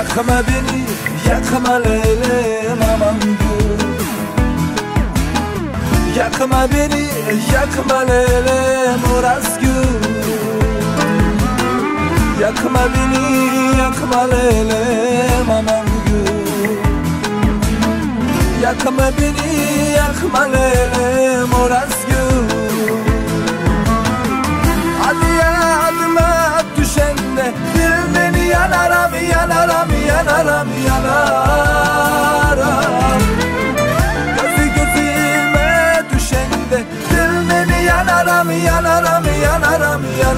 Yakma beni, yakma Leylem aman gül. Yakma beni, yakma Leylem Urazgül. Yakma beni, yakma Leylem aman gül. Yakma beni, yakma Leylem Urazgül. Hadi yadıma düşende bil beni, yanaram, yanaram, yanaram, yanaram. Gözü gözüme düşende bil beni, yanaram, yanaram, yanaram,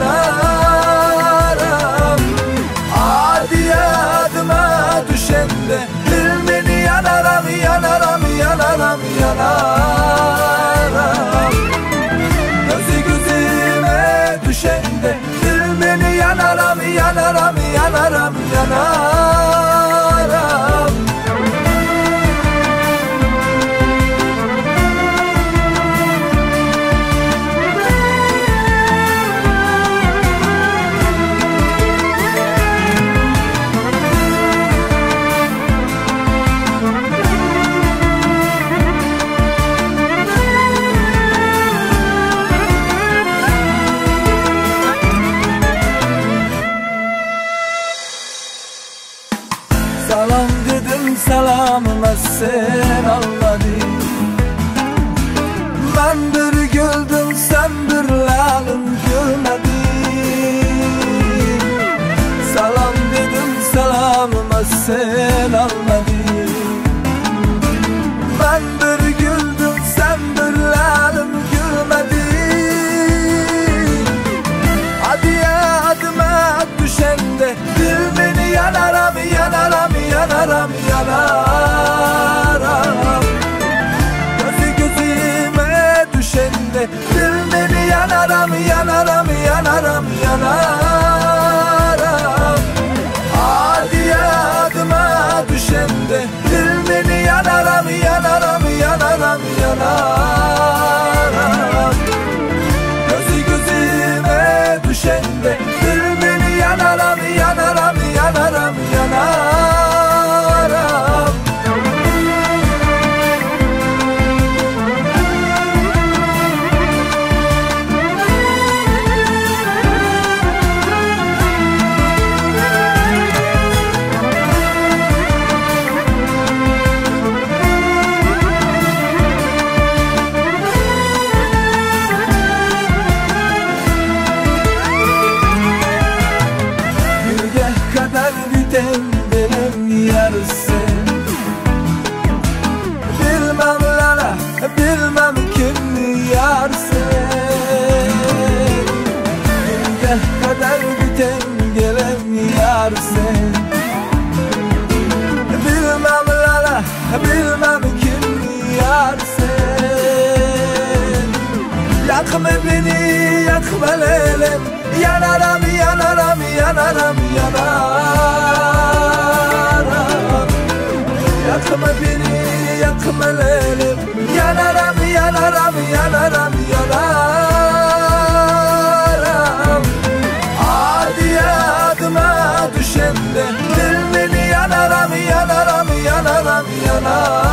yanaram. Hadi yadıma düşende bil beni, yanaram, yanaram, yanaram, yanaram. Gözü gözüme düşende bil beni, yanaram, yanaram, yanaram, yanaram. Salam dedim, salamıma sen almadın. Ben bir güldüm, sen bir lalım gülmedin. Salam dedim, salamıma sen almadın. Ben bir güldüm, sen bir lalım gülmedin. Hadi yadıma düşende bil beni, yanaram, yanaram, yanaram, yanaram. Gözü gözüme düşende bil beni, yanaram, yanaram, yanaram, yanaram. Hadi yadıma düşende bil beni, yanaram, yanaram, yanaram, yanaram. Gözü gözüme düşende bil beni, yanaram, yanaram, yanaram, yanaram. Gülgah kadar biten benim yarısı. Bilmem lala, bilmem kim yarsın. Gülgah kadar biten gelen yarsın. Bilmem lala, bilmem kim yarsın. Yakma beni, yakma Leylem, yanaram, yanaram, yanaram, yanaram. Yakma beni, yakma Leylem, yanaram, yanaram, yanaram, yanaram. Hadi yadıma düşende bil beni, yanaram, yanaram, yanaram, yanaram.